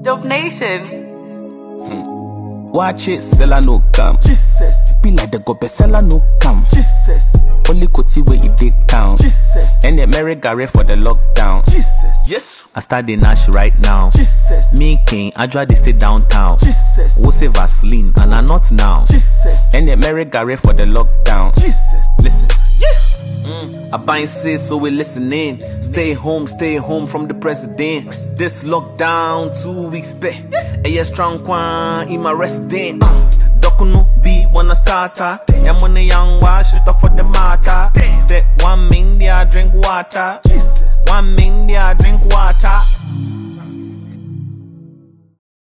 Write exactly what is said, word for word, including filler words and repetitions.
Dope Nation. Hmm. Watch it, seller no come. Jesus. Be like the go seller no come. Jesus. Only Koti where it did count. Jesus. And the Mary Gary for the lockdown. Jesus. Yes. I start the Nash right now. Jesus. Me King, I try to stay downtown. Jesus. We'll say Vaseline, and I'm not now. Jesus. And the Mary Gary for the lockdown. Jesus. Listen. Yeah. Mm. I buy and say so we listening. Stay home, stay home from the president. This lockdown, two weeks back. A yeah, strong kwan in my resident. Uh. Dokuno be wanna starter. I'm on a young wash it off for the matter. Said one min, I drink water. Jesus. One min, I drink water.